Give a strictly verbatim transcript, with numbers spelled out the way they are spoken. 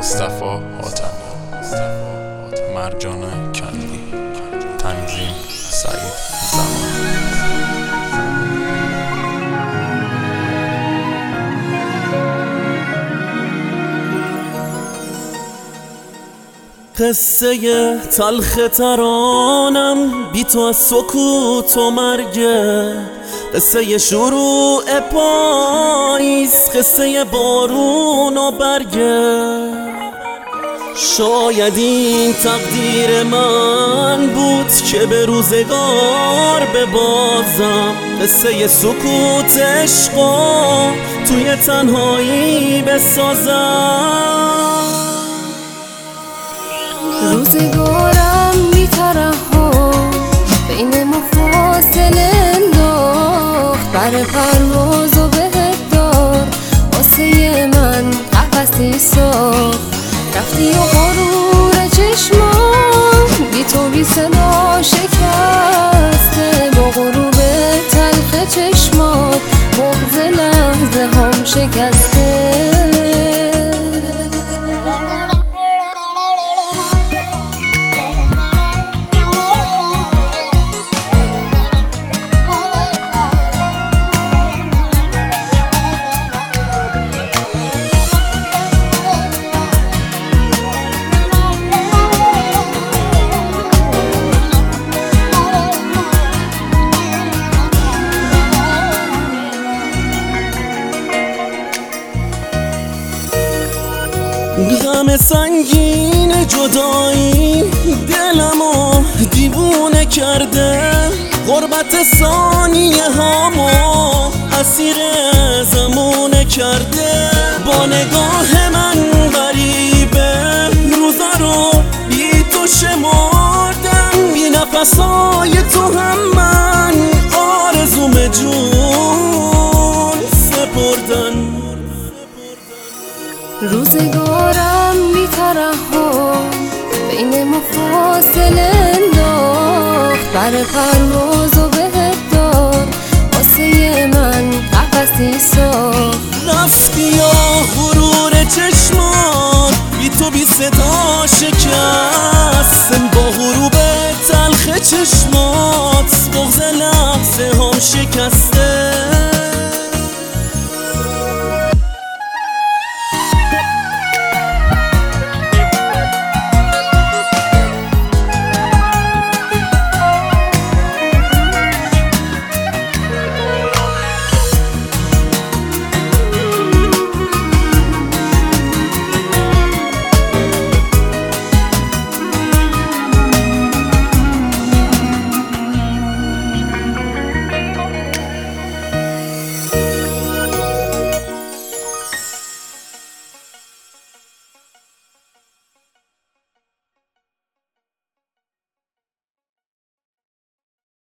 مصطفی حاتمی، مرجان کندی، تنظیم سعید زمان. قصه تلخ ترانم بی تو از سکوت و مرگه، قصه شروع پاییز، قصه بارون و برگه. شاید این تقدیر من بود که به روزگار ببازم، قصه سکوت عشقا توی تنهایی بسازم. روزگارم بی‌ترحم بین ما فاصله انداخت، بر پرواز و بهت دار واسه من قفسی ساخت. رفتی و غرور چشمام بی تو بی صدا شکسته، با غروب تلخ چشمات بغض لحظه هم شکسته. غم سنگین جدایی دلمو دیوونه کرده، غربت ثانیه هامو اسیر زمونه کرده. با نگاه من غریبه روزا رو بی تو شمردم، بی نفسای تو هم من آرزوم جون سپردن. روزگارم بی‌ترحم بین ما فاصله انداخت، بر پرواز و بهت دار واسه من قفسی ساخت. رفتی یا غرور چشمان بی تو بی صدا شکست،